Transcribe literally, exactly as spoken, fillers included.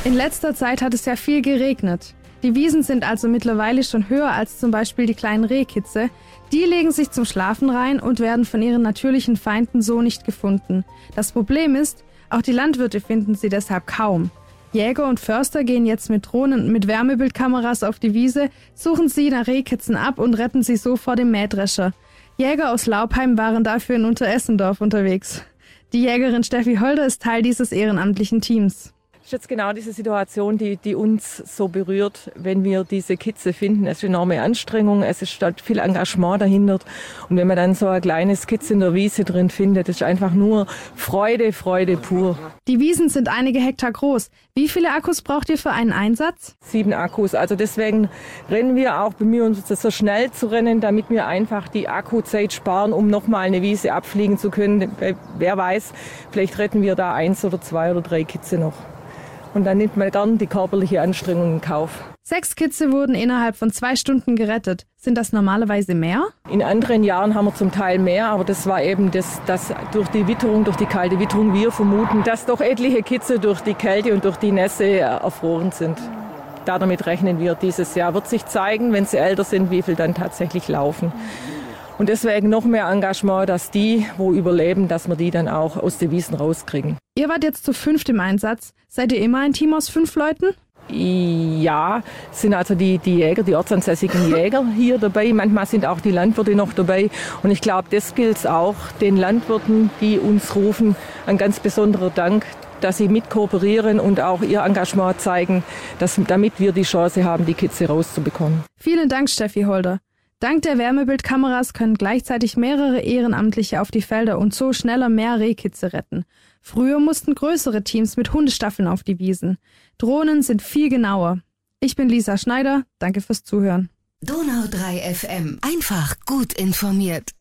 In letzter Zeit hat es ja viel geregnet. Die Wiesen sind also mittlerweile schon höher als zum Beispiel die kleinen Rehkitze. Die legen sich zum Schlafen rein und werden von ihren natürlichen Feinden so nicht gefunden. Das Problem ist, auch die Landwirte finden sie deshalb kaum. Jäger und Förster gehen jetzt mit Drohnen und mit Wärmebildkameras auf die Wiese, suchen sie nach Rehkitzen ab und retten sie so vor dem Mähdrescher. Jäger aus Laubheim waren dafür in Unteressendorf unterwegs. Die Jägerin Steffi Holder ist Teil dieses ehrenamtlichen Teams. Das ist jetzt genau diese Situation, die, die uns so berührt, wenn wir diese Kitze finden. Es ist enorme Anstrengung, es ist viel Engagement dahinter. Und wenn man dann so ein kleines Kitz in der Wiese drin findet, das ist einfach nur Freude, Freude pur. Die Wiesen sind einige Hektar groß. Wie viele Akkus braucht ihr für einen Einsatz? Sieben Akkus. Also deswegen rennen wir auch, bemühen uns so schnell zu rennen, damit wir einfach die Akkuzeit sparen, um nochmal eine Wiese abfliegen zu können. Wer weiß, vielleicht retten wir da eins oder zwei oder drei Kitze noch. Und dann nimmt man gern die körperliche Anstrengung in Kauf. Sechs Kitze wurden innerhalb von zwei Stunden gerettet. Sind das normalerweise mehr? In anderen Jahren haben wir zum Teil mehr, aber das war eben das, das durch die Witterung, durch die kalte Witterung, wir vermuten, dass doch etliche Kitze durch die Kälte und durch die Nässe erfroren sind. Damit rechnen wir dieses Jahr. Wird sich zeigen, wenn sie älter sind, wie viel dann tatsächlich laufen. Und deswegen noch mehr Engagement, dass die, wo überleben, dass wir die dann auch aus den Wiesen rauskriegen. Ihr wart jetzt zu fünft im Einsatz. Seid ihr immer ein Team aus fünf Leuten? Ja, sind also die, die Jäger, die ortsansässigen Jäger hier dabei. Manchmal sind auch die Landwirte noch dabei. Und ich glaube, das gilt auch den Landwirten, die uns rufen. Ein ganz besonderer Dank, dass sie mit kooperieren und auch ihr Engagement zeigen, dass, damit wir die Chance haben, die Kitze rauszubekommen. Vielen Dank, Steffi Holder. Dank der Wärmebildkameras können gleichzeitig mehrere Ehrenamtliche auf die Felder und so schneller mehr Rehkitze retten. Früher mussten größere Teams mit Hundestaffeln auf die Wiesen. Drohnen sind viel genauer. Ich bin Lisa Schneider, danke fürs Zuhören. Donau drei F M, einfach gut informiert.